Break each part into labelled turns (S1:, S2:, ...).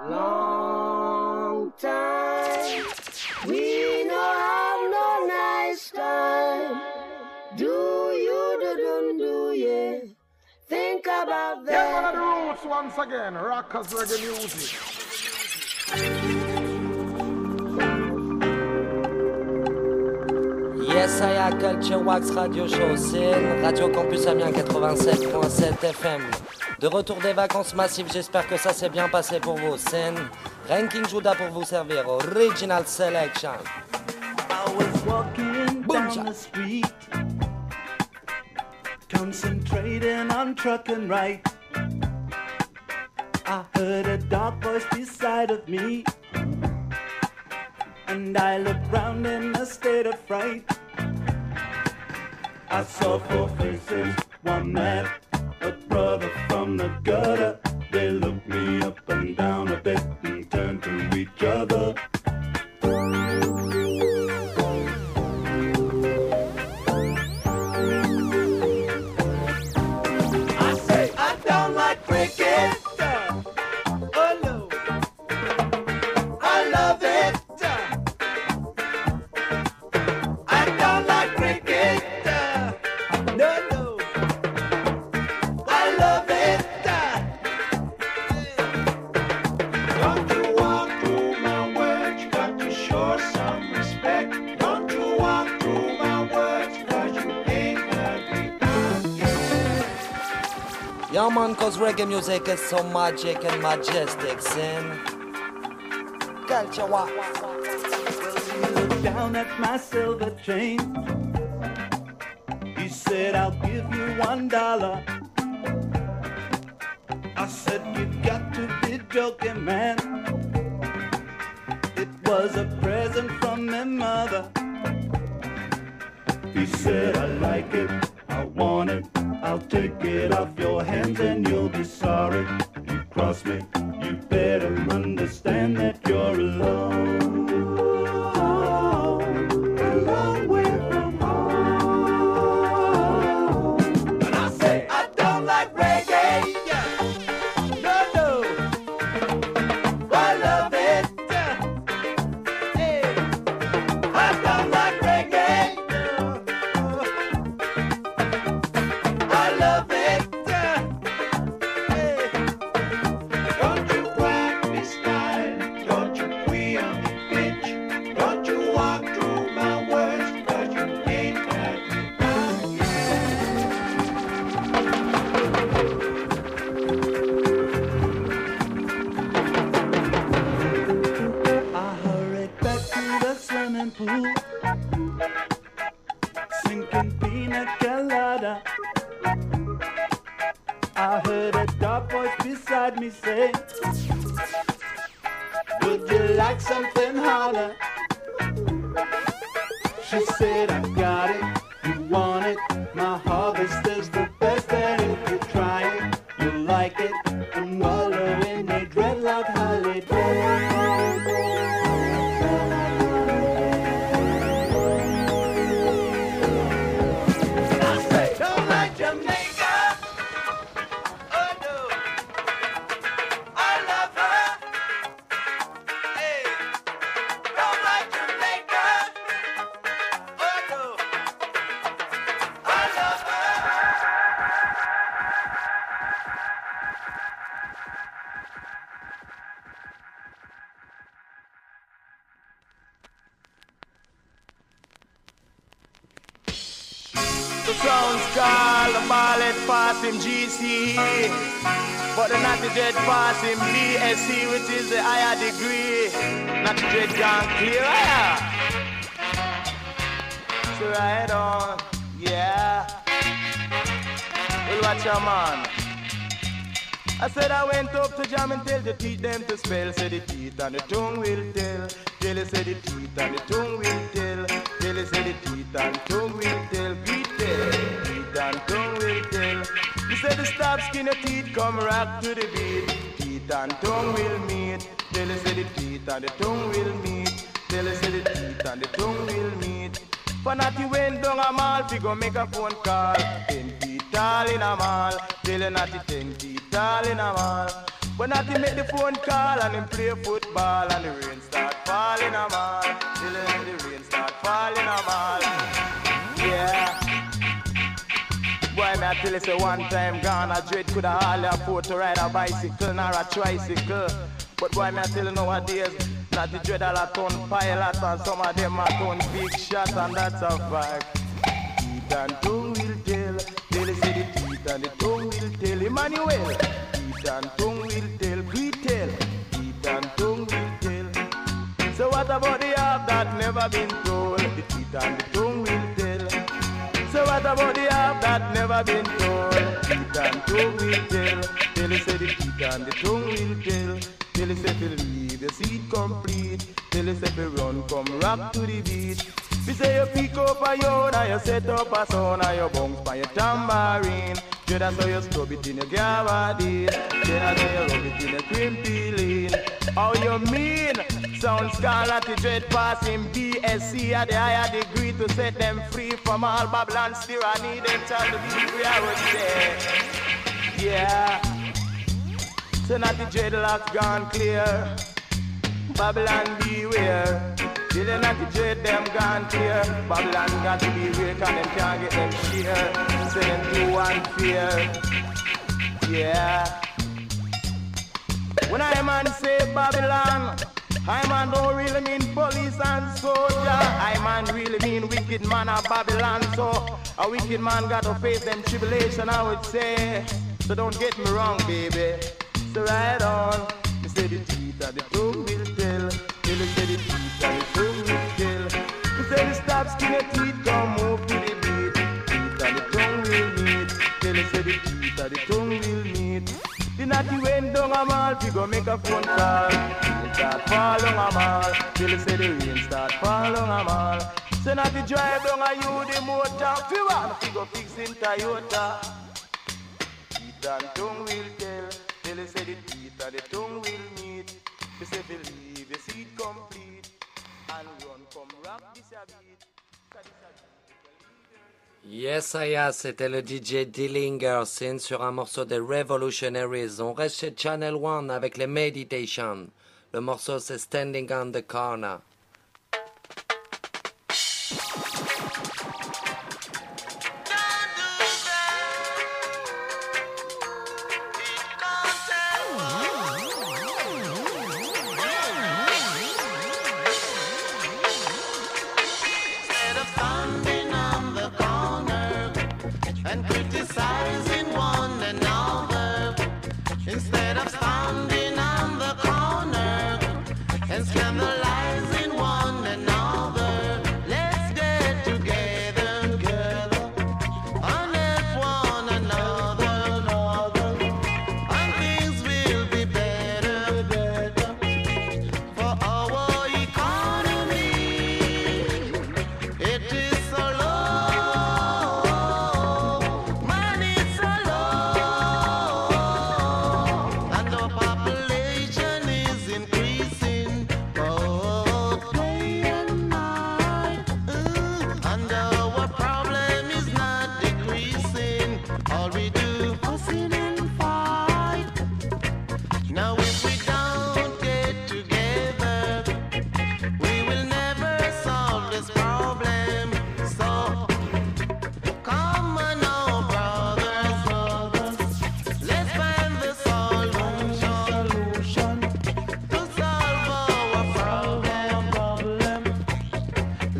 S1: long time. We no have no nice time. Do yeah. Think about that.
S2: Get one of the roots once again. Rockers reggae music.
S3: Yes, I am Culture Wax Radio Show, c'est Radio Campus Amiens 87.7 FM. De retour des vacances massives, j'espère que ça s'est bien passé pour vous. C'est Ranking Judah pour vous servir. Original Selection.
S4: I was walking down the street, concentrating on trucking right. I heard a dark voice beside of me, and I looked round in a state of fright. I saw four faces, one man, a brother from the gutter. They looked me up and down a bit and turned to each other. I say, I don't like cricket. Oh no, I love it. I don't like cricket. No, no, I love it.
S5: Don't you walk through my words, you got to show some respect. Don't you walk through my words, cause you ain't heard me back.
S3: Yeah man, cause reggae music is so magic and majestic, sin. Culture Wax.
S4: He looked down at my silver chain. He said, I'll give you $1. I said, you've got to be joking, man. It was a present from my mother. He said, I like it, I want it. I'll take it off your hands and you'll be sorry. You cross me, you better understand that you're alone. A long way from home. And I say, I don't like reggae. No, no, I love it. Hey, I don't like reggae. I love it. Hey.
S5: Don't you whack me style, don't you queer me bitch. Don't you walk through my words, cause you ain't heard me back.
S4: I hurried back to the swimming pool, sinking pina colada. I heard a dark voice beside me say, would you like something harder? She said, I got it, you want it. My harvest is the best, and if you try it, you'll like it. And wallow in a dreadlock holiday. I say, don't like Jamaica. Oh no, I love her. Hey, don't like Jamaica. Oh no, I love her.
S6: The sounds call the ballet pass him GC, but the not the dead pass him BSc, which is the higher degree. Not the dead gone clear, yeah. So right on, yeah. Well, watch your man. I said I went up to jam and tell the teeth them to spell. Say the teeth and the tongue will tell. Tell say the teeth and the tongue will tell. Tell say the teeth and tongue will tell. Beat tell. Teeth and tongue will tell. You said the stop skin of teeth come rock to the beat. Teeth and tongue will meet. Tell say the teeth and the tongue will meet. Tell say the teeth and the tongue will meet. For not you went down a mall, fi go make a phone call. 10 feet tall in a mall. Tell you not 10 feet tall in a mall. When I can make the phone call and him play football and the rain start falling a mall. Till the rain start falling a mall. Yeah. Boy, me I tell you, say one time gone, a dread coulda hardly afford to ride a bicycle nor a tricycle. But boy, me I tell you nowadays, not the dread all a ton pilot and some of them a ton big shot, and that's a fact. Teeth and tongue will tell, tell you say the teeth and the tongue will tell. Emmanuel, teeth and tongue will tell, we tell, teeth and tongue will tell. So what about the half that never been told? The teeth and the tongue will tell. So what about the half that never been told? Teeth and tongue will tell. Tell you say the teeth and the tongue will tell. Tell you say if you leave your seat complete. Tell you say if you run come rock to the beat. We say you pick up a yawn and you set up a sound and you bounce by your tambourine. Then that's how you stub it in your gabardine. Then that's how you rub it in your crimpy lean. How you mean? Sound scarlet, the dread passing BSc at the higher degree to set them free from all Babylon's tyranny. Them tell the be free, I would say. Yeah. So not the dreadlocks gone clear. Babylon beware. Till not the dread them gone clear. Babylon got to beware, cause them can't get them share. So them do one fear. Yeah. When I man say Babylon, I man don't really mean police and soldier. I man really mean wicked man of Babylon. So a wicked man got to face them tribulation, I would say. So don't get me wrong, baby. So right on. You say the teeth and the tongue will tell. Till you say the teeth and the tongue will tell. You say the stop skinny teeth come move to the beat. Teeth and the tongue will meet. Till you say the teeth and the tongue will meet. The natty went down a mall, we go make a phone call. Rain start fall down a mall, till you say the rain start fall down a mall. So natty drive down a you the motor, fi want fi go fix in Toyota. Teeth and tongue will tell, till you say the teeth and the tongue will meet. We say believe the seed complete, and run come rock this a beat.
S3: Yes, Aya, c'était le DJ Dillinger Sin sur un morceau des Revolutionaries. On reste chez Channel One avec les Meditation. Le morceau c'est Standing on the Corner.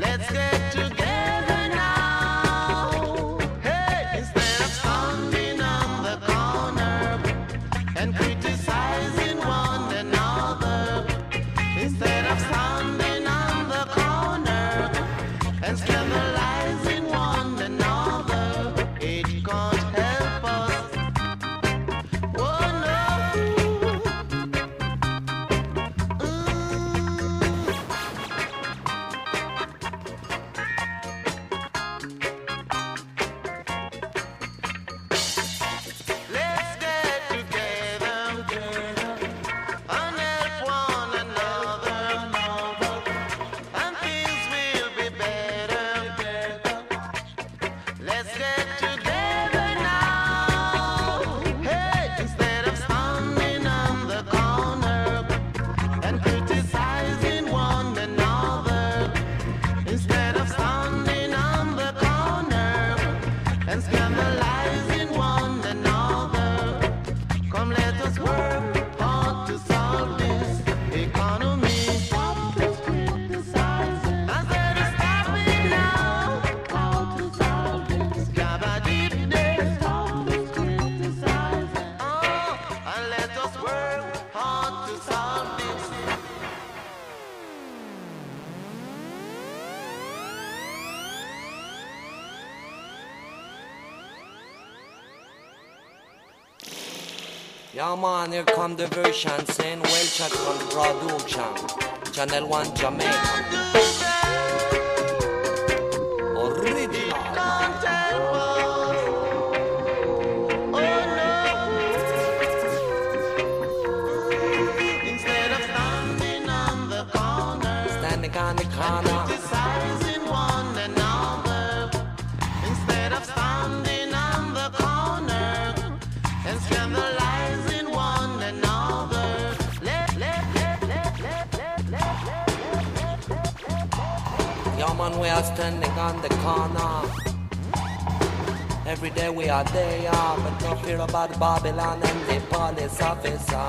S5: Let's get together now. Hey, instead of standing
S6: crystallizing one another. Come let us work hard to solve this economy. Stop this criticizing. I said stop it now. How to solve this? Gabba deep day. Stop this criticizing. And let us work hard to solve this.
S3: Yeah man, here come the version, saying well check on production. Channel 1 Jamaica. Original.
S6: Instead of standing on the corner,
S3: Standing on the corner.
S6: criticizing one another. Instead of standing on the corner and scandalizing one another.
S3: Yeah man, we are standing on the corner. Every day we are there, but no fear about Babylon and the police officer.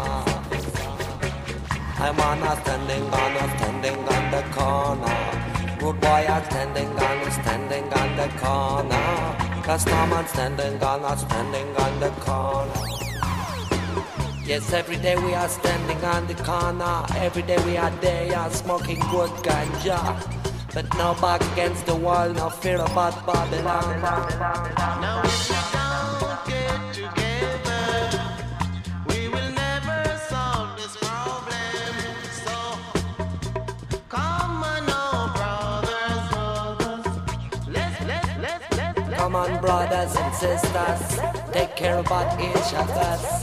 S3: I'm on a standing on the corner. Rude boy are standing on the corner. Customer standing on the corner. Yes, every day we are standing on the corner. Every day we are there, smoking good ganja. But no back against the wall, no fear about Babylon.
S6: Now if we don't get together, we will never solve this problem. So come on, oh brothers, let's
S3: Come on, brothers and sisters, take care about each of us.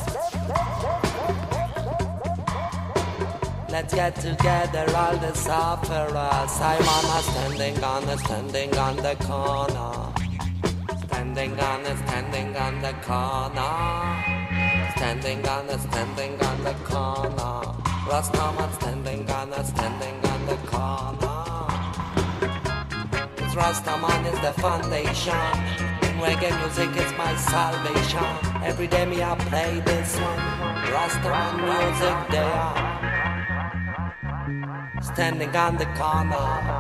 S3: Let's get together, all the sufferers. I'm standing on the corner. Standing on the corner. Standing on the corner. Rastaman standing on the corner. Cause Rastaman is the foundation. Reggae music is my salvation. Every day me I play this one. Rastaman music there. Standing on the corner.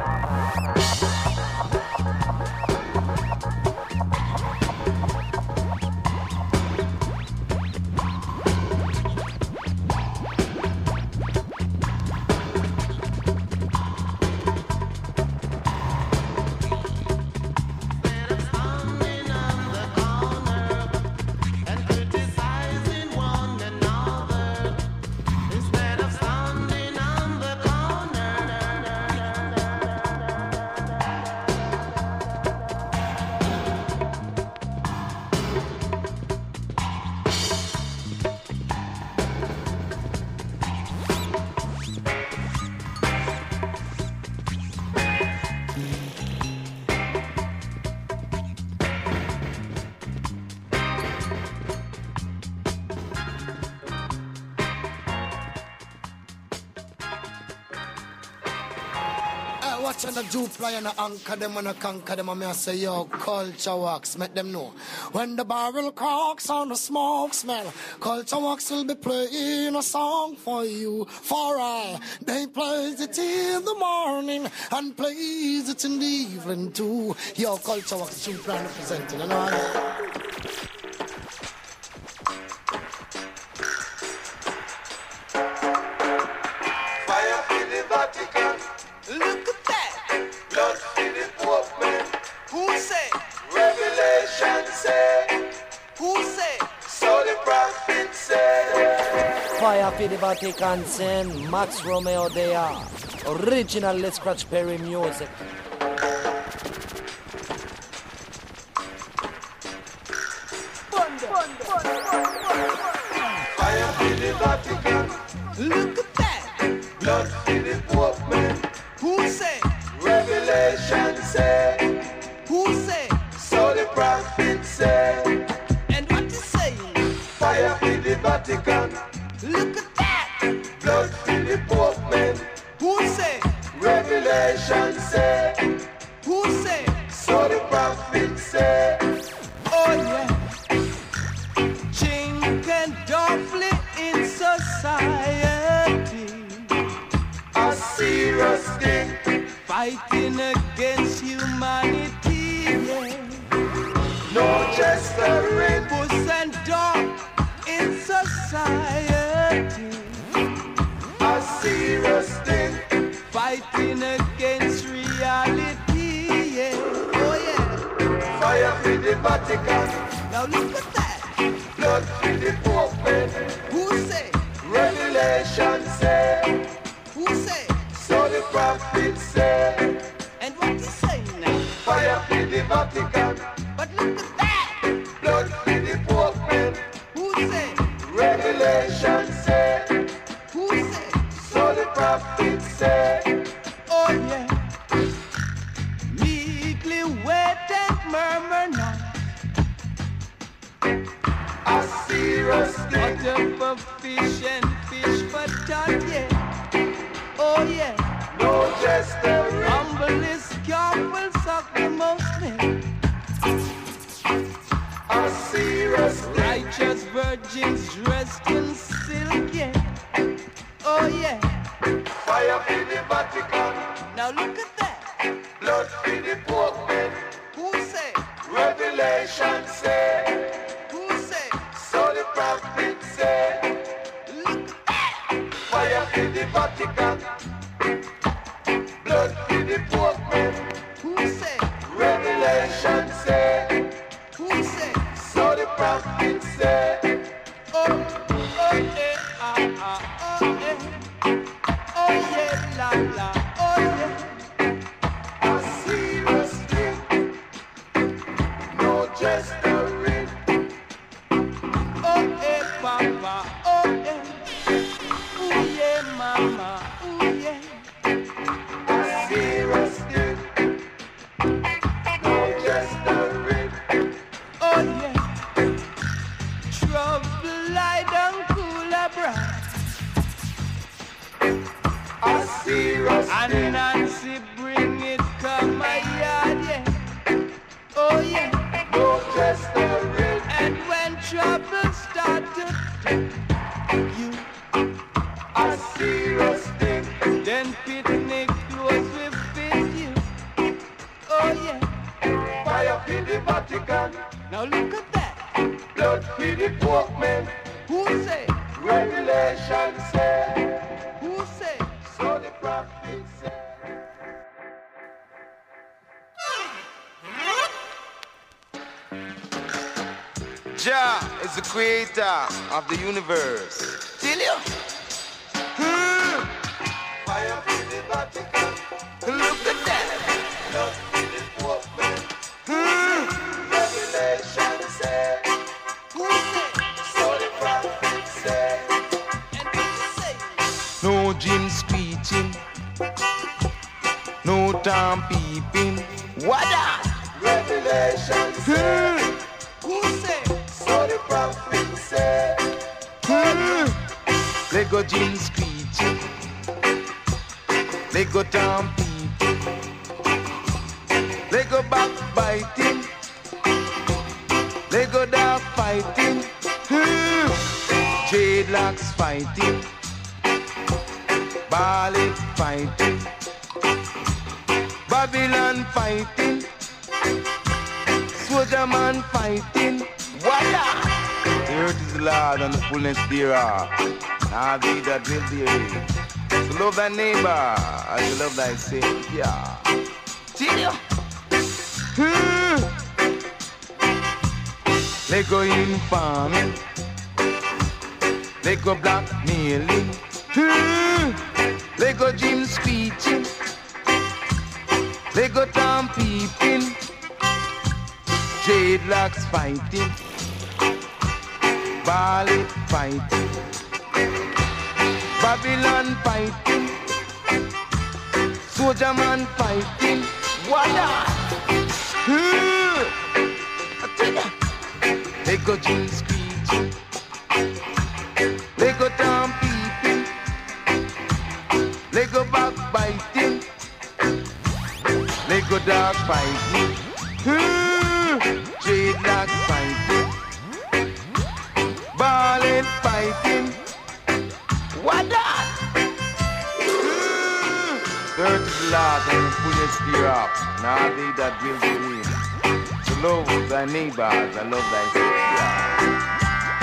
S7: Watch on the Jew fly and the anchor them and the conquer them and me I say yo culture wax make them know when the barrel cracks and the smoke smell culture wax will be playing a song for you for I they plays it in the morning and plays it in the evening too yo culture wax Jew fly representing you know
S6: look at that. Blood for the Pope, man. Who say? Revelation say. Who say? So the prophet say.
S3: Fire for the Vatican sin. Max Romeo there. Original Let's Scratch Perry music.
S6: Fire for the Vatican. Look at that. Blood for the Pope, man. Who say? Revelation say. Who say? So the prophet say. And what you saying? Fire for the Vatican. Look at that. Blood for the Pope, man. Who say? Revelation say. Who say? So the prophet say. Oh yeah. Vatican.
S5: Now look at that.
S6: Blood for the Pope.
S5: Who say?
S6: Revelation say.
S5: Who say?
S6: So the prophets say.
S5: And what you saying now?
S6: Fire for the Vatican.
S5: But look at that.
S6: Blood for the Pope.
S5: Who say?
S6: Revelation say.
S5: Who say?
S6: So the prophets say.
S5: Oh yeah. Meekly wait and murmur not.
S6: A serious thing.
S5: Water for fish and fish for tot, yeah. Oh yeah.
S6: No jestering.
S5: Humblest calf will suck the most milk.
S6: A serious thing.
S5: Righteous virgins dressed in silk, yeah. Oh yeah.
S6: Fire for the Vatican.
S5: Now look at that.
S6: Blood for the Pope.
S5: Who say?
S6: Revelation say.
S5: Who say?
S6: So the prophets say.
S5: Look at that.
S6: Fire for the Vatican. Blood for the Pope.
S5: Who say?
S6: Revelation say.
S5: Who say?
S6: So the prophets say.
S5: Oh, oh yeah, oh yeah. Oh yeah, la la, oh yeah.
S6: A serious thing. No jestering.
S5: Oh yeah, papa, oh yeah. Oh yeah, mama, oh yeah.
S6: A serious thing. No jestering.
S5: Oh yeah. Trouble lie down cooler bright.
S6: A serious
S5: And
S6: thing.
S5: Nancy bring it come my yard, yeah. Oh yeah.
S6: No jestering.
S5: And when trouble start to take you,
S6: A serious thing.
S5: then picnic close with you. Oh yeah.
S6: Fire for the Vatican.
S5: Now look at that.
S6: Blood for the Pope.
S5: Who say?
S6: Revelation say.
S5: Who say?
S6: So the prophets say. Jah is the creator of the universe. Tell you. Fire for the Vatican. Look at that. Blood for the Pope. Revelation say.
S5: Who say?
S6: So the prophets say.
S5: And what you say?
S6: No gin screeching, no Tom peeping. What that? Revelation say.
S5: Who say?
S6: So the prophet say. Lego gin screeching, Lego Tom peeping, Lego backbiting, Lego dog fighting, dreadlocks fighting. Bali fighting, Babylon fighting, Soldier man fighting. Wada! The earth is the Lord and the fullness thereof. Now thee that will therein. So love thy neighbor as you love thyself. Yeah. Tell you. They go in farming, they go blackmailing. They go Jim screeching, they go Tom peeping, dreadlocks fighting, Bali fighting, Babylon fighting, Soldier man fighting. Wada! They go Jim screeching, they go Tom peeping, they go backbiting, they go dog fighting, dreadlocks fighting, ballin' fighting. What that? Dirt is the Lord and the fullness thereof. Now they that will believe. To love thy neighbor as I love thyself.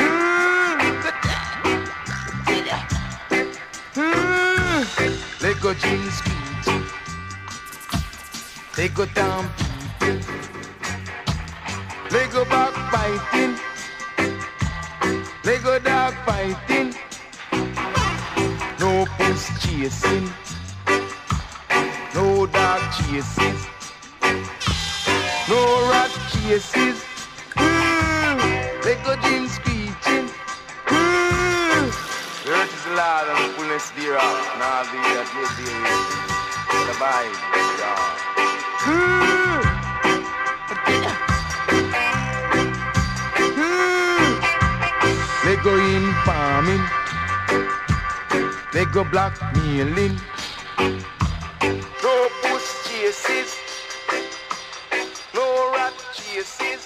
S6: They go Jim screeching, they go down peeping, they go go backbiting. They go dog fighting. No puss chasing. No dog chases. No rat chases. They go gin screeching. The earth is the Lord and the fullness thereof. Now thee that live therein shall abide thereof. They go in farming. They go blackmailing. No puss chases. No rat chases.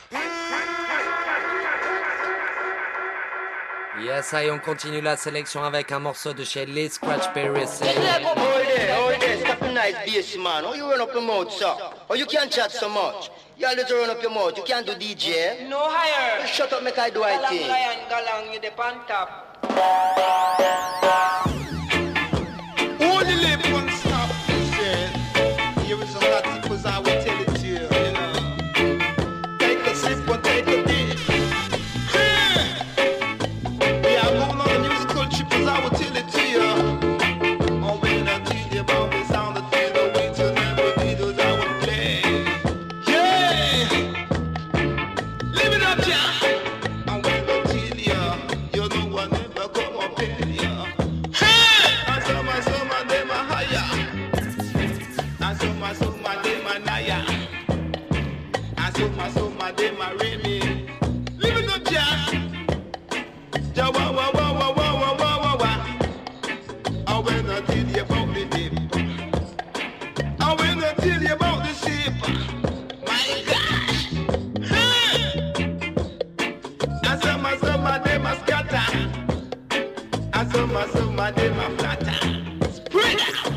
S3: Yes, allez, on continue la sélection avec un morceau de chez Lee Scratch Perry.
S8: Oh, there, stop a nice bass, man. Oh, you run up your mouth, sir. Oh, you can't chat so much. You always run up your mouth. You can't do DJ.
S9: No higher.
S8: Shut up, make I do I thing.
S9: Galang, you the pan top.
S5: Hold the lip and stop, listen. Here is a hot tip, as I will tell it to you, you know. Take a sip and take a dip. Yeah, I'm going on a musical trip, as I will tell it to you. Oh, when I tell you about the sound of the way to never be those I will play. Yeah! Live it up, yeah! And when I tell you, you know I never come up in you. Soma de ma remi. Live it up, ja. Ja wa wa wa wa wa wa wa wa wa. I will not tell you about the dip. I will not tell you about the ship. My gosh. I soma de ma scatter. I soma de ma flatter. Spread out.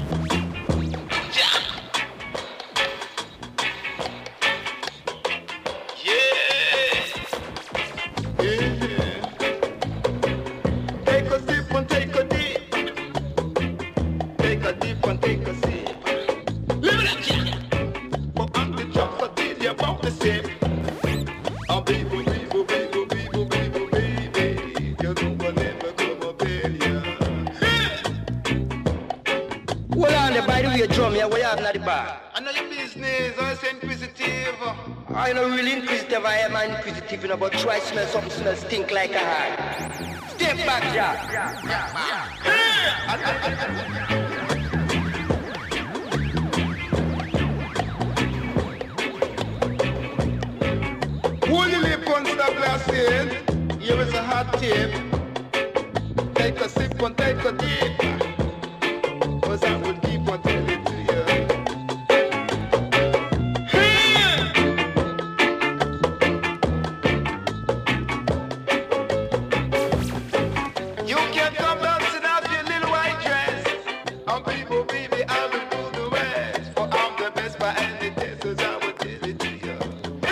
S8: I know your business, I say inquisitive. I know really inquisitive, I am inquisitive, you know, but try smell something smell stink like a hat. Step back,
S5: Hold your lip and stop blasting. Here is a hot tip. Take a sip and take a dip. Cause I will keep on telling it to you. You can come dancing out your little white dress. And people, baby, I will do the rest. For I'm the best by any test, cause I will tell it to you.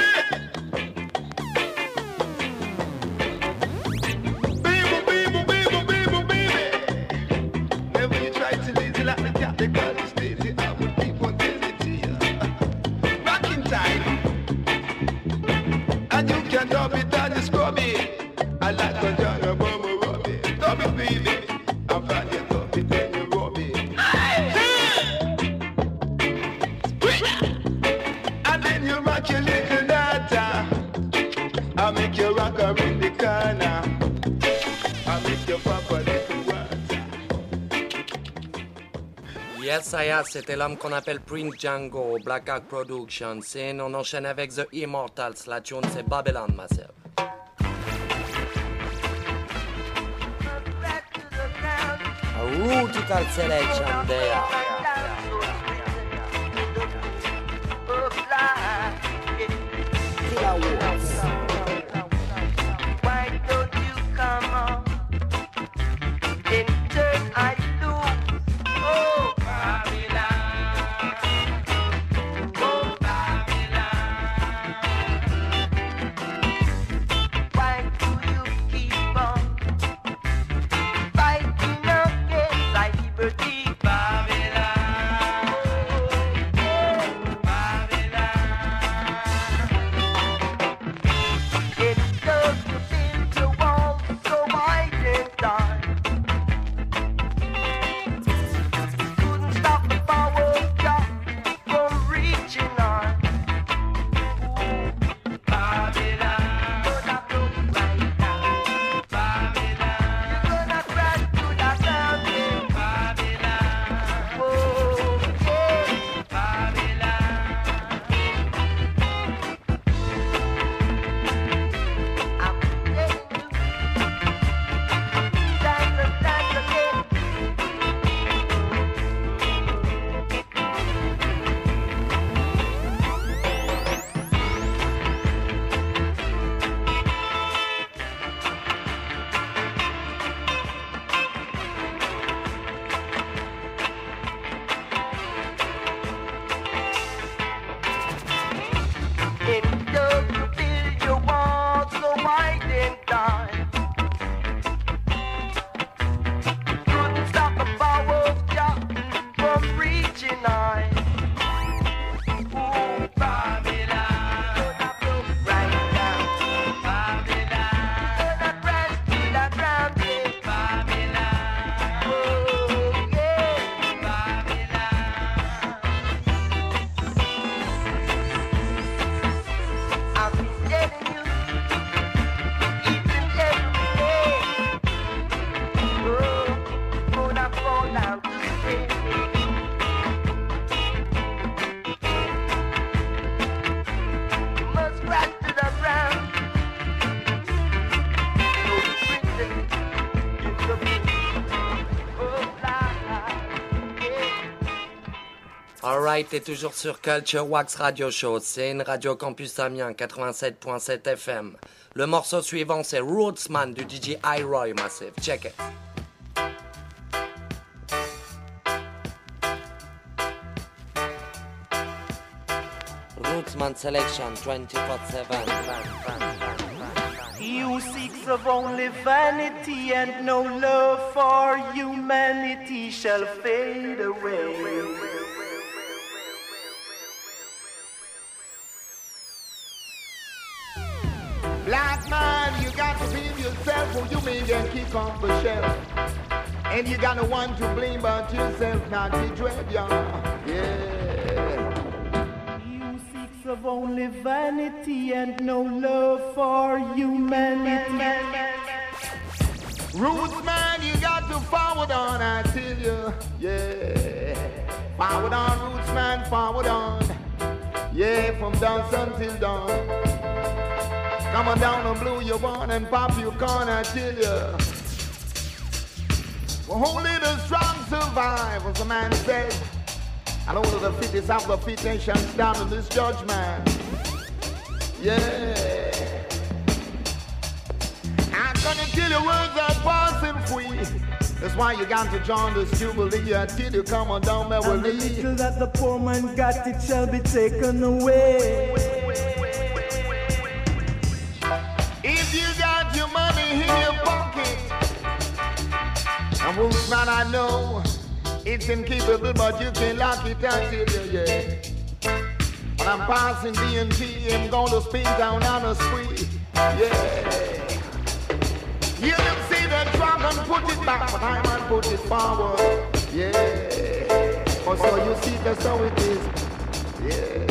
S5: Baby, baby, baby, baby, baby. Never you try to lazy like the cat, they call you lazy. I will keep on telling it to you. Back in time. And you can dub it and you scrub it. I like a genre, mama, rub it. Dub it, baby. I'm glad you dub it, then you rub it. And then you rock your little data. I make you rock her in the corner. I make you pop a little water.
S3: Yes, Saya, c'était l'homme qu'on appelle Prince Django, Black Hawk Productions. Et on enchaîne avec The Immortals. La tune, c'est Babylon, Massive. A rutical selection there. Killer Wolves.
S1: Why don't you come on and turn I loose? Oh, Babylon. Oh, Babylon. Why do you keep on fighting against thy liberty, Babylon?
S3: Alright, t'es toujours sur Culture Wax Radio Show. C'est une radio campus Amiens 87.7 FM. Le morceau suivant, c'est Rootsman du DJ iRoy Massive. Check it. Rootsman Selection 24/7.
S6: You seeks of only vanity and no love for humanity shall fade away.
S5: Black man, you got to be yourself or you may get kicked off the shelf. And you got no one to blame but yourself, not the dread, yeah.
S6: You seeks of only vanity and no love for humanity.
S5: Roots man, you got to forward on, I tell you, yeah. Forward on, roots man, forward on. Yeah, from dusk until dawn. Come on down and blow your horn and pop your corn, I tell you. Well, only the strong survive, as the man said. And only the fittest of the fittest shall stand in this judgment. Yeah. I'm gonna tell you words are passing free. That's why you got to join this jubilee until you come on down there with
S6: me. And the little that the poor man got, it shall be taken away.
S5: If you got your money in your pocket, and roots man, I know it's incapable, but you can lock it until you, yeah. When I'm passing D&T, I'm gonna spin down on a spree, yeah. You can see the drum and put it back, but I might put it forward, yeah. Oh, so you see that's how it is, yeah.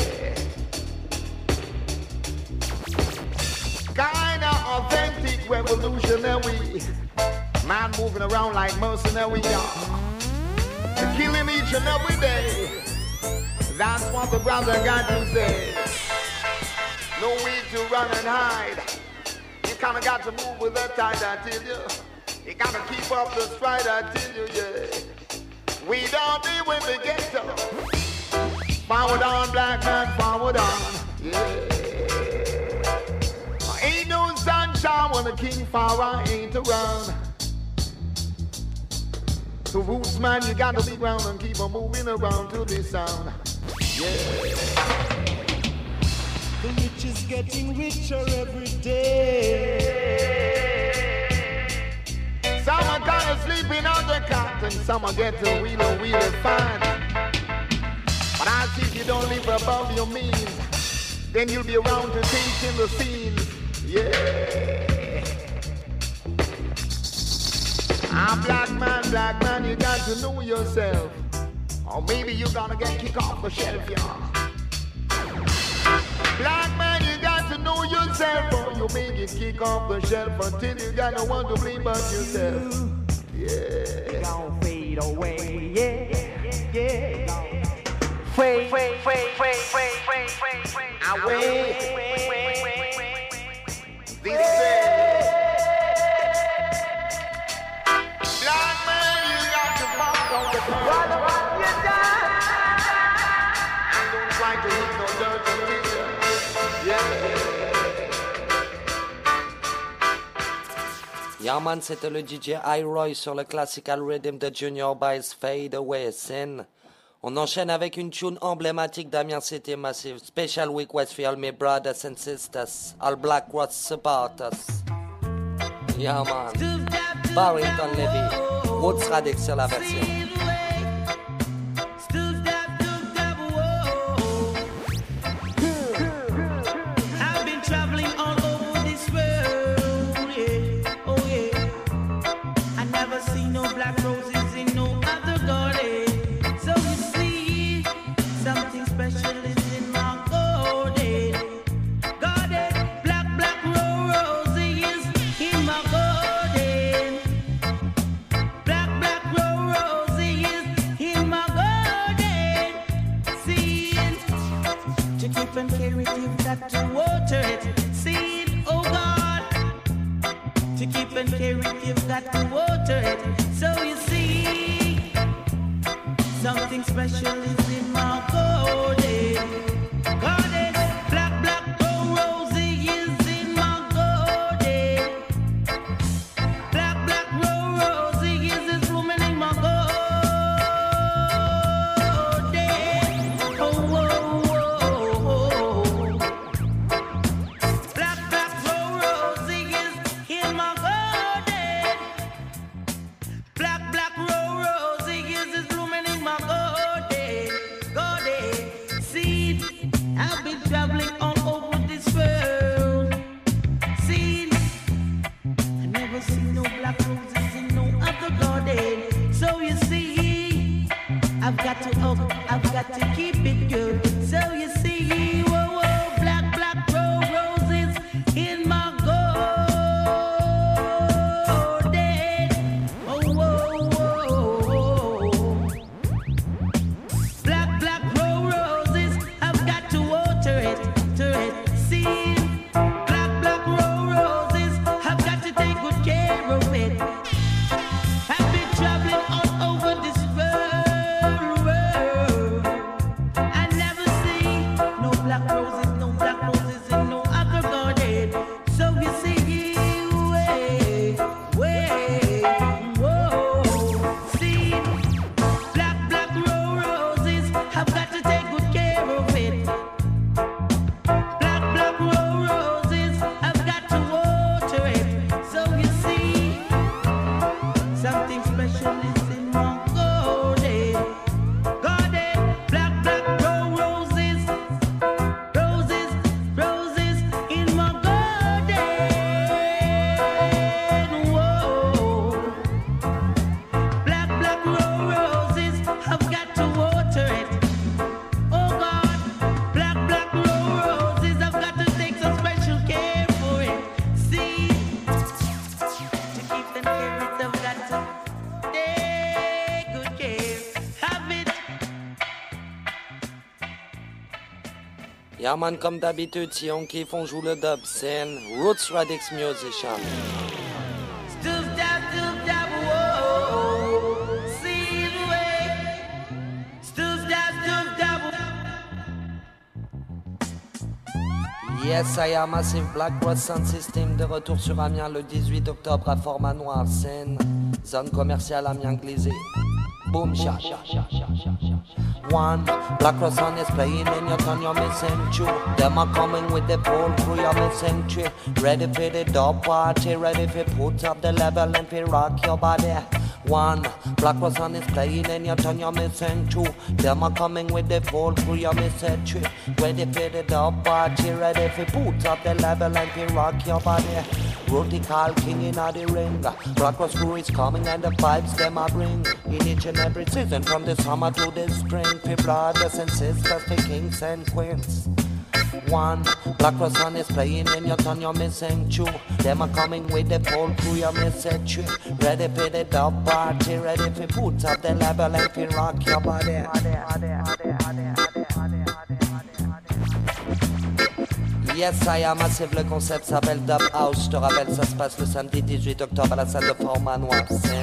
S5: Kinda authentic revolutionary. Man moving around like mercenary, they're killing each and every day. That's what the brother got to say. No way to run and hide. You kinda got to move with the tide, I tell you. You gotta keep up the stride, I tell you, yeah. We don't live in the ghetto. Forward on, black man, forward on, yeah. Ain't no sunshine when the king Farah ain't around. So roots man, you gotta be round and keep on moving around to this sound. Yeah.
S6: The rich is getting richer every day.
S5: Some are kinda sleeping on the cot and some are getting really fine. But I see if you don't live above your means, then you'll be around to take in the scene. Yeah. I'm black man, you got to know yourself. Or maybe you're gonna get kicked off the shelf, y'all. Black man, you got to know yourself, or you may get kicked off the shelf until you got no one to blame but yourself. Yeah.
S6: Gonna fade away, yeah.
S5: Away. This is black man, you got to walk on the ground. You die. And don't try to hit no dirt on picture. Yeah.
S3: Yeah man, c'était le DJ iRoy sur le classical rhythm de Junior Baez Fade Away Sin. On enchaîne avec une tune emblématique d'Amiens City Massive, Special Week Westfield, mes brothers and sisters, all Black Cross supporters. Yeah man, Barrington Levy, Woods Radic sur la version.
S10: I've been traveling all over this world, yeah, oh yeah. I never see no black roses in no other garden. So you see, something special is in my garden. Black roses in my garden. Black roses in my garden. See it, to keep and care it, you've got to water it. See it, oh God, to keep and care it, you've got to water it. So you see, Something special is in my garden. Garden, black rosy is in my garden. Black rosy is blooming in my garden. Oh, black rosy is in my garden. Black rosy is blooming in my garden. Seed, I've been traveling all over this world. Seed, I never seen no black roses in no other garden. So you see, I've got to keep it good. So you see, whoa, black roses in my garden. Oh, black roses, I've got to water it, see. Black roses, I've got to take good care of it. I've been traveling all over this world. I never see no black roses in no other garden. So you see, see, black roses, I've got to take good care of it. Black roses, I've got to water it. So you see, something special is in my garden. Black roses in my garden. Whoa, black roses, I've got to water it. Oh God, black roses, I've got to take some special care for it. See, to keep them carrots, I've got to take good care. Have it.
S3: Yeah man, comme d'habitude, si on kiffe, on joue le dub scene. Roots Radix Musician.
S10: Stoop dab, whoa. See the way. Stoop dab.
S3: Yes, I am Massive Black Rose Sound System de retour sur Amiens le 18 octobre à Format Noir, scène, zone commerciale Amiens Glizé. Boom shot. One, Black Rose Sound is playing in your turn, you're missing two. Them are coming with the full crew, you're missing three. Ready for the dub party, ready for put up the level and for rock your body. One, Black Rose Sound is playing in your turn, you're missing two. Them are coming with the full crew, you're missing three. Ready for the dub party, ready for put up the level and for rock your body. Rutical king in the ring. Black Rose crew is coming and the vibes them I bring. In each and every season from the summer to the spring. For brothers and sisters, for kings and queens. One, Black Rose Sound is playing in your turn, you're missing two. Them are coming with the full crew, you're missing three. Ready for the dub party, ready for put up the level and for rock your body. Yes, I am Massive, le concept s'appelle Dub House. Je te rappelle, ça se passe le samedi 18 octobre à la salle de Format Noir.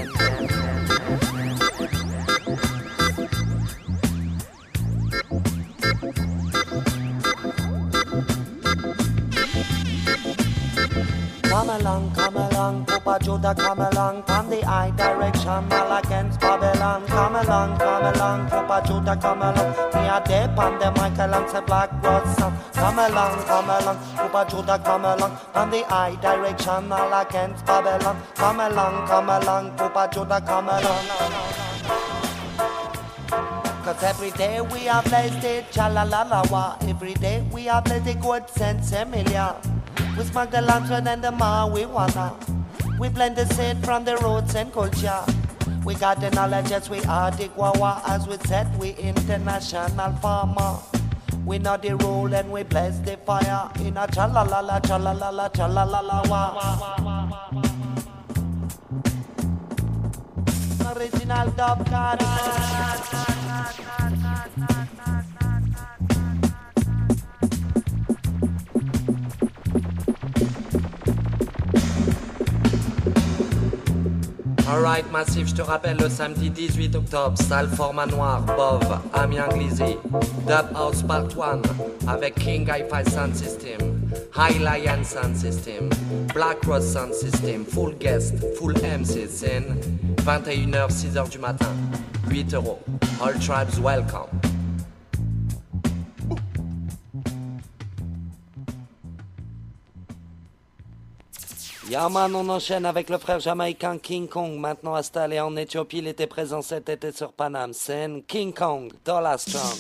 S3: Come along, Papa Judah, come along, from the eye direction, all against Babylon. Come along, Papa Judah, come along, me a dip on the mic alongside Black Rose Sound. Come along, Papa Judah, come along, from the eye direction, all against Babylon. Come along, Papa Judah, come along. Cause every day we are blessed it, cha-la-la-la-wa. Every day we are blessed it, good sense, Emilia. We smoke the lantern and the marijuana. We blend the seed from the roots and culture. We got the knowledge as we are the guawa. As we said, we international farmer. We know the rule and we bless the fire. In a cha-la-la-la, cha-la-la-la, cha-la-la-la-wa. Original dub card. Alright Massif, je te rappelle le samedi 18 octobre, salle format noir, Bov, Amiens Glizy, Dub House Part 1 avec King Hi-Fi Sound System, High Lion Sound System, Black Rose Sound System, full guest, full MC scène, 21h, 6h du matin, 8€. All tribes welcome. Yaman, on enchaîne avec le frère jamaïcain King Kong, maintenant installé en Éthiopie. Il était présent cet été sur Paname. Scène King Kong, Dollar Strong.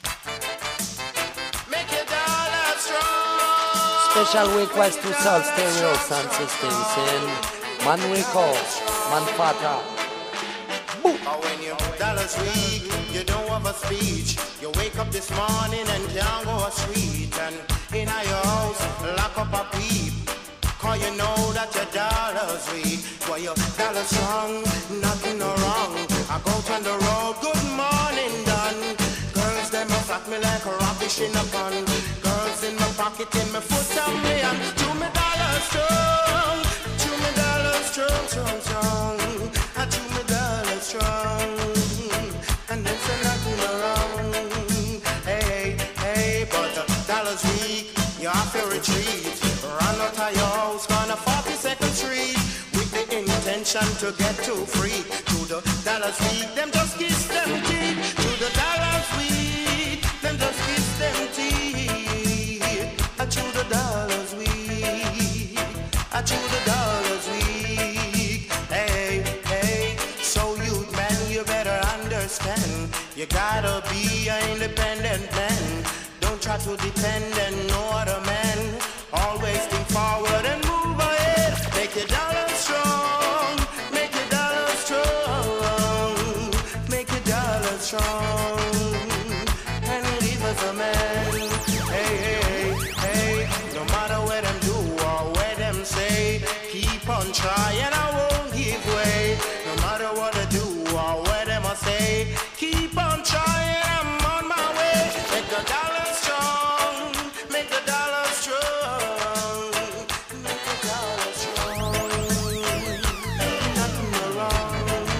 S3: Special request to Soul Stereo Sound System. Scène Man Records, Man Fata.
S11: When you dollars weak, you don't have a speech. You wake up this morning and can't go a street. And in your house, lock up a peep. Cause you know that your dollar's weak. Well, your dollar's strong, nothing no wrong. I go on the road, good morning, done. Girls, them a fuck me like a rubbish in a pond. Girls in my pocket, in my foot, and me and to me dollar's strong. To me dollar's strong, strong, strong. And to me dollar's strong. And them say nothing no wrong. Hey, hey, but the dollar's weak. You have to retreat. Run out of your house on a 42nd Street with the intention to get too free. To the dollars week, them just kiss them teeth. To the dollars week, them just kiss them teeth. To the dollars week, to the dollars week. Hey, hey, so youth man, you better understand. You gotta be an independent man. Don't try to depend on no other man. Always think forward and move ahead. Make your dollar strong. Make your dollar strong. Make your dollar strong. And leave us a man. Hey, hey, hey. No matter what them do or what them say, keep on trying, I won't give way. No matter what they do or what them say, keep on trying, I'm on my way. Make your dollar strong. Make the dollar strong. Make the dollar strong. Nothing no wrong.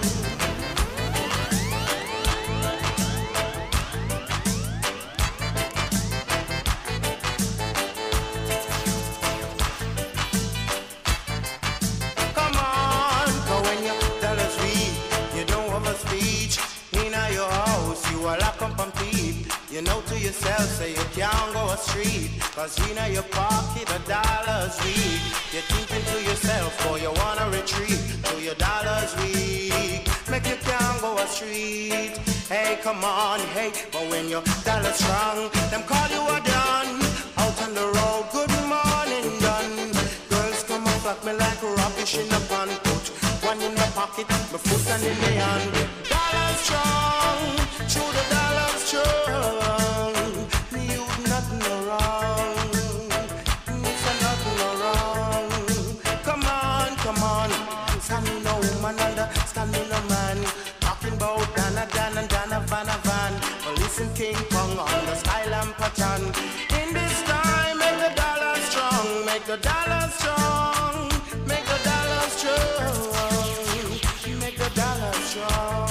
S11: Come on, go when your dollar's weak. You don't have a speech. In your house, you are locked up and peep. You know to yourself, say you can't go a street. Cause in your pocket, a dollar's weak. You're thinking to yourself, oh, you wanna retreat. To your dollar's weak. Make you can't go a street. Hey, come on, hey. But when your dollar's strong, them call you a done. Out on the road, good morning, done. Girls come and flock me like rubbish in a pan. Put one in my pocket, my foot and in my hand. Dollar's strong, to the dollar's strong. Me you nothing no wrong. Me say nothing no wrong. Come on, come on. Standing no woman under, standing no man. Talking about Dana, Dana, Dana, Vanna, Van. Well, listen, King Kong on the style and pattern. In this time, make the dollar strong. Make the dollar strong. Make the dollar strong. Make the dollar strong.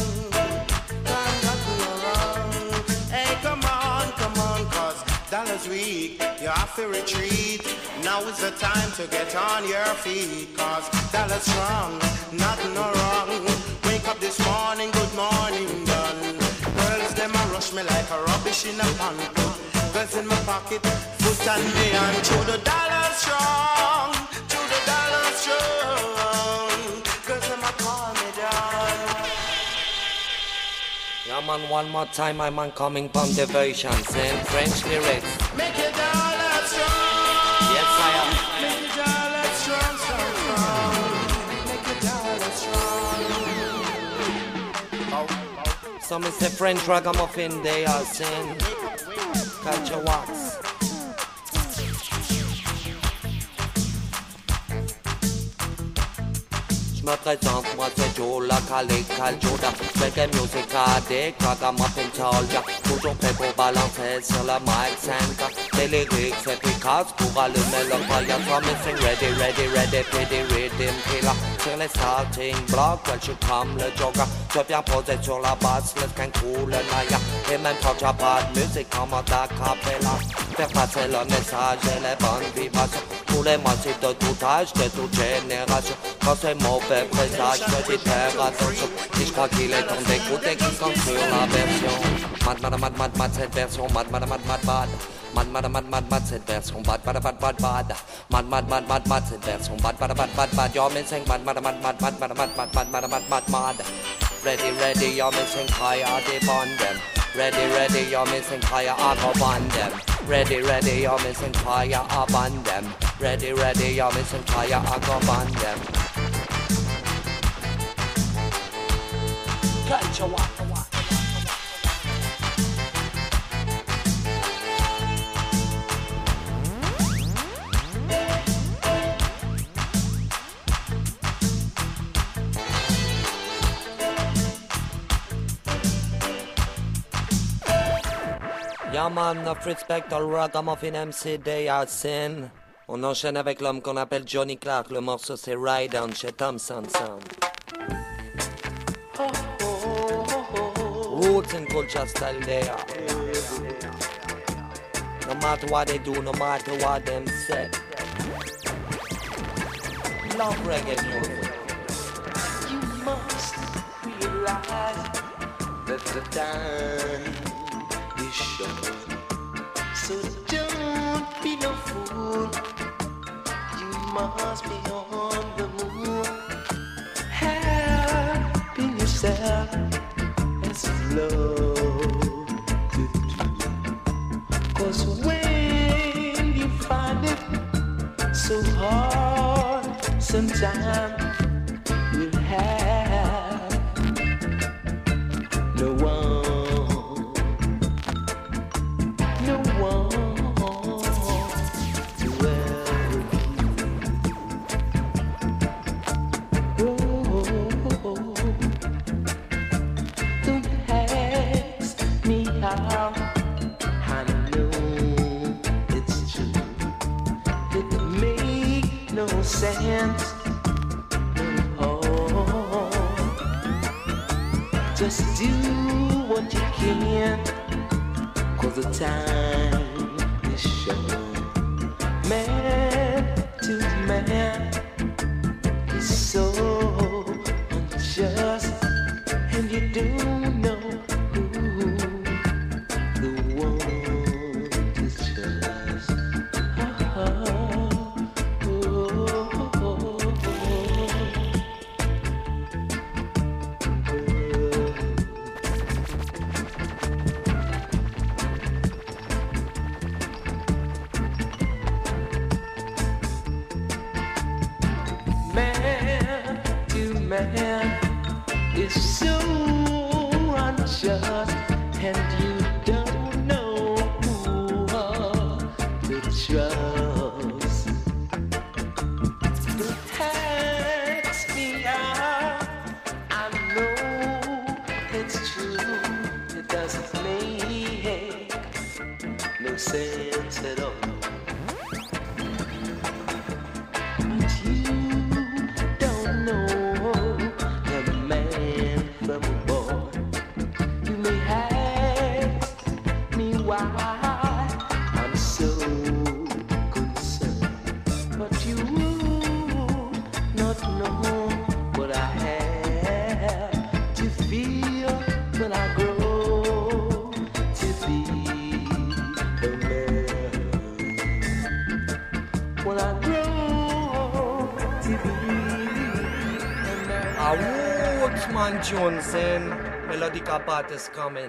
S11: Dollar's weak, you have to retreat. Now is the time to get on your feet. Cause dollar's strong, nothing no wrong. Wake up this morning, good morning, done. Girls, them a rush me like a rubbish in a pan. Girls in my pocket, foot and me and to the dollar strong. To the dollar strong. Girls, them a call me down.
S3: Yeah man, one more time, my man coming from the versions and French lyrics.
S11: Make your dollar strong.
S3: Yes, I am.
S11: Make your dollar strong, strong, strong. Make your dollar strong.
S3: Some is the French ragamuffin, they are saying Culture Wax. Je me présente, moi c'est Joe, la Cal Joda. Fais des musiques à des ragamuffin soldier. Toujours prêt pour balancer sur la mic 5. Des lyrics efficaces pour allumer leur paillage. I'm missing ready, ready, ready, pretty rhythm killer. Sur les starting blocks, well, je suis comme le jogger. Je viens poser sur la basse, le skank ou le naya. Et même quand y'a pas de musique, comment a cappella. Faire passer le message et les bonnes vibrations. Tous les massifs de tout âge, de toute génération. Quand c'est mauvais présage, je dis faire attention. Si je crois qu'il est temps d'écouter, qui compte sur la version. Mad, mad, mad, mad, mad, cette version. Mad, mad, mad, mad, mad. Mad, mad, mad, mad, mad, cette version. Bad, bad, bad, bad, bad. Mad, mad, mad, mad, mad, cette version. Bad, bad, bad, bad, bad. You're missing mad, mad, mad, mad, mad, mad, mad, mad, mad, mad, mad, mad, mad. Ready, ready, you're missing higher, deep on them. Ready, ready, you're missing fire, I go on them. Ready, ready, you're missing fire, I on them. Ready, ready, you're missing fire, I go on them. Culture walk. Yeah man, enough respect all ragamuffin MC, they are sin. On enchaîne avec l'homme qu'on appelle Johnny Clark, le morceau c'est Ride On chez Thompson Sound. Roots and culture style they are. No matter what they do, no matter what them say. Love reggae music.
S1: You must realize that the time is short. So don't be no fool. You must be on the move. Helping yourself and slow to do. 'Cause when you find it so hard, sometimes you'll have no one. Sense, oh, just do what you can, 'cause the time is short. Man to man is so unjust, and you do know who the one is just. Man is so unjust, and you don't know who to trust. Don't ask me out, I know it's true. It doesn't make no sense at all. But you don't know
S3: Woodsman Jones and Melodica part is coming.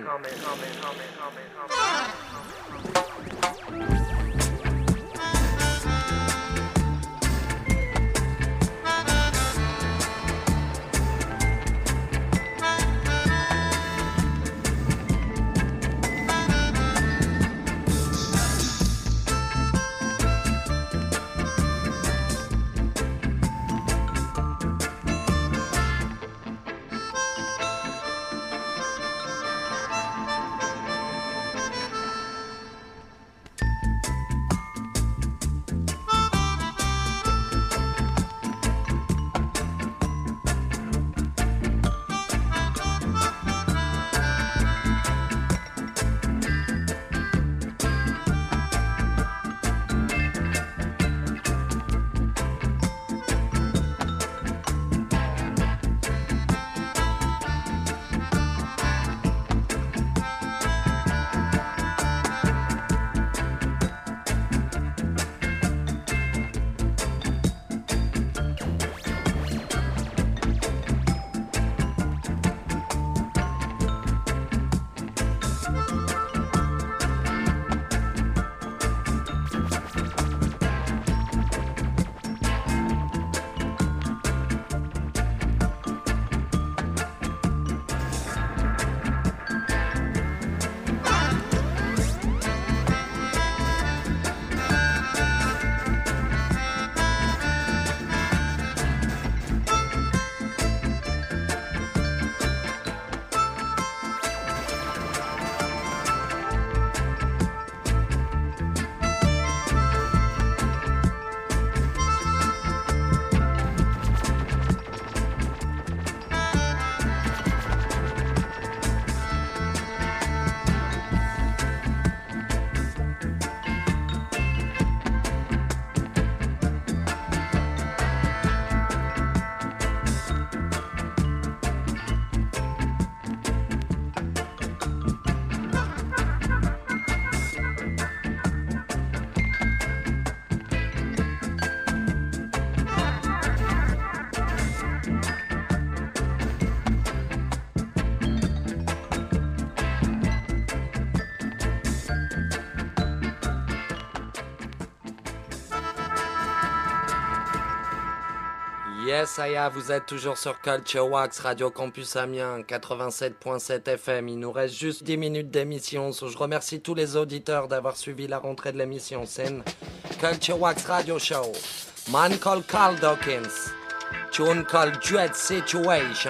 S3: Yes, Aya, vous êtes toujours sur Culture Wax, Radio Campus Amiens, 87.7 FM. Il nous reste juste 10 minutes d'émission. Je remercie tous les auditeurs d'avoir suivi la rentrée de l'émission. C'est une Culture Wax Radio Show. Man called Carl Dawkins. Tune called Dread Situation.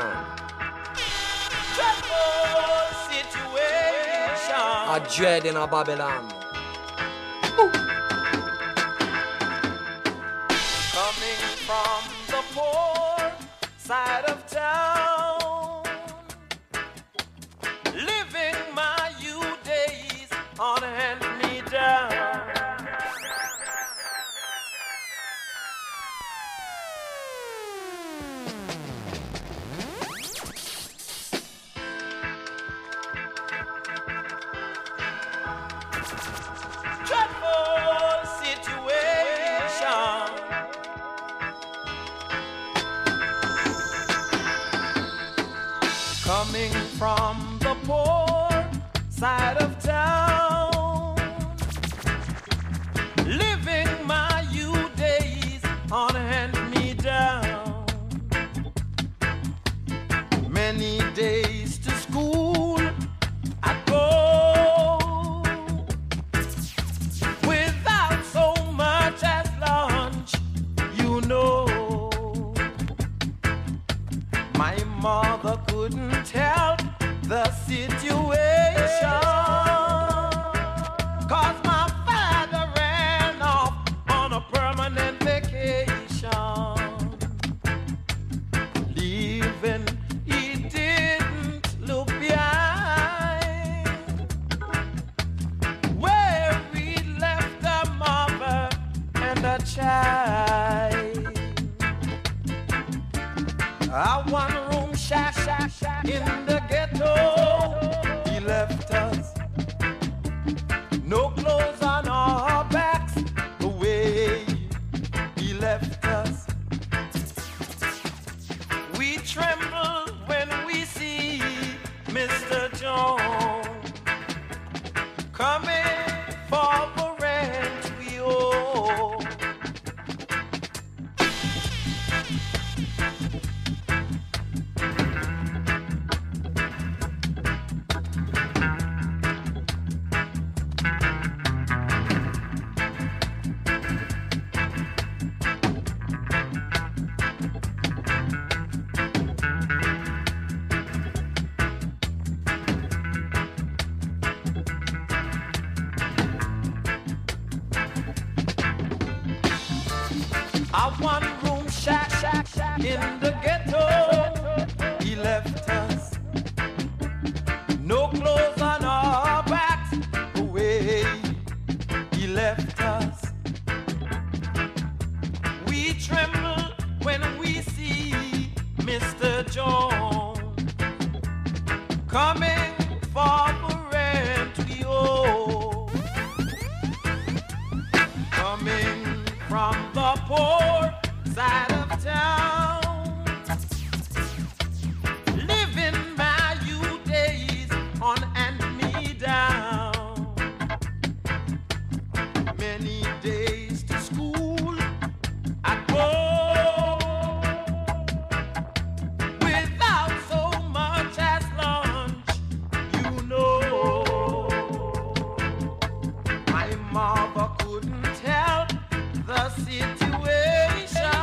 S1: Dreadful situation.
S3: A dread in a Babylon.
S1: Coming from the poor side of town, living my youth days on hand-me-down. Dreadful situation. Coming from the poor side of town, living my youth days on hand-me-down. Many days to school I go without so much as lunch, you know. My mother couldn't help the situation, 'cause my father ran off on a permanent vacation. Leaving, he didn't look behind, where we left a mother and a child. A one-room shack in the ghetto, he left us. No clothes on our backs, the way he left us. We tremble when we see Mr. Jones coming for the rent we owe. A one-room shack in the ghetto, he left us. No clothes on our backs, the way he left us. We tremble when we see Mr. Jones coming for the rent we owe. Coming from the poor side of town, living my youth days on hand-me-down. Many days to school I go without so much as lunch, you know. My mother couldn't help the situation,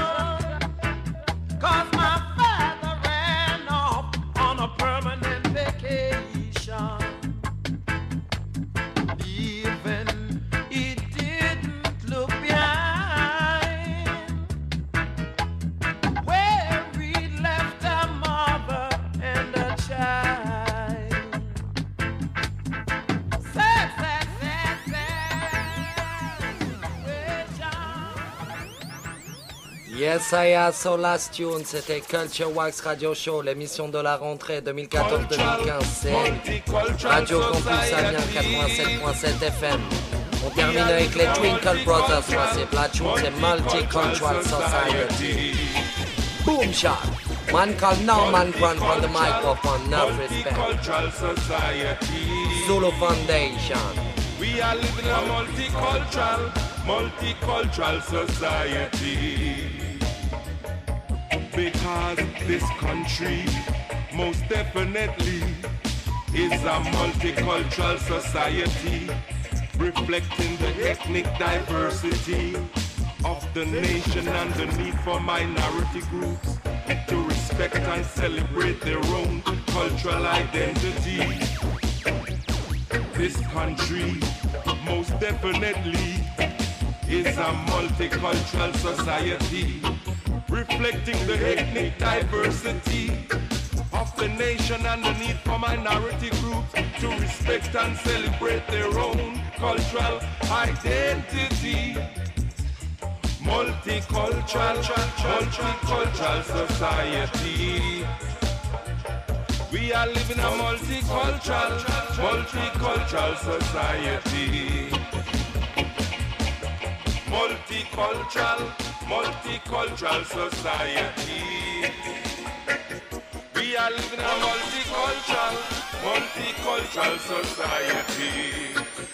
S1: 'cause my father ran off on a permanent vacation. Even he didn't look behind, where we left a mother and a child. Sad, sad, sad,
S3: Yes, Aya, so last tune, c'était Culture Wax Radio Show, l'émission de la rentrée 2014-2015. C'est Radio Campus Amiens 87.7 FM. On termine avec les Twinkle Brothers, c'est la tune, c'est Multicultural Society. Boom shot. Man called Norman Grant on the microphone, enough respect. Zulu Foundation.
S12: We are living in a multicultural society. Because this country most definitely is a multicultural society, reflecting the ethnic diversity of the nation and the need for minority groups to respect and celebrate their own cultural identity. This country most definitely is a multicultural society, reflecting the ethnic diversity of the nation and the need for minority groups to respect and celebrate their own cultural identity. Multicultural society. We are living a multicultural society. Multicultural society. We are living a multicultural society.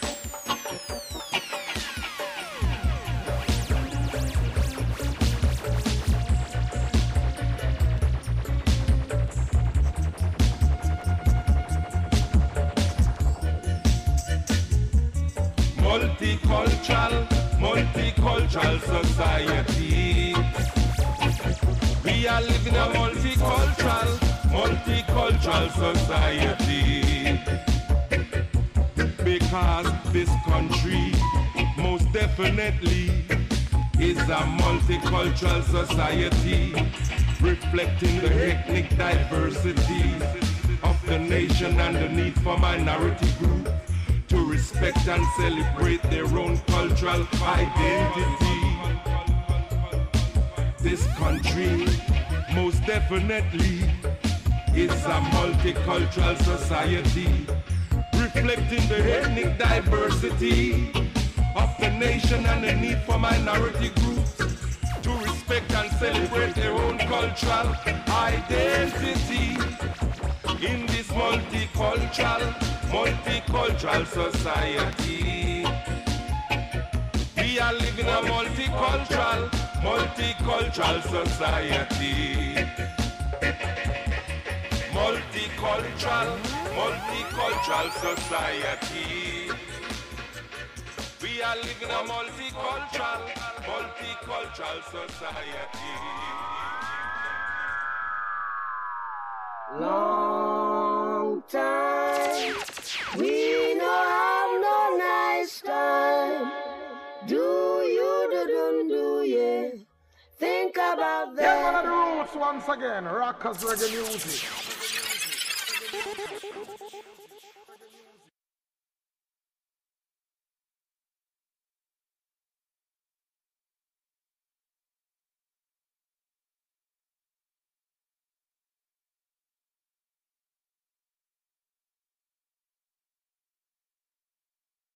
S12: Multicultural society. We are living a multicultural society. Because this country most definitely is a multicultural society, reflecting the ethnic diversity of the nation and the need for minority groups to respect and celebrate their own cultural identity. This country most definitely is a multicultural society, reflecting the ethnic diversity of the nation and the need for minority groups to respect and celebrate their own cultural identity. In this multicultural society, we are living a multicultural society. Multicultural society. We are living a multicultural society.
S10: Long time, we no have no nice time. Do you, think about that.
S2: Yeah, one of the roots once again, rockers reggae music.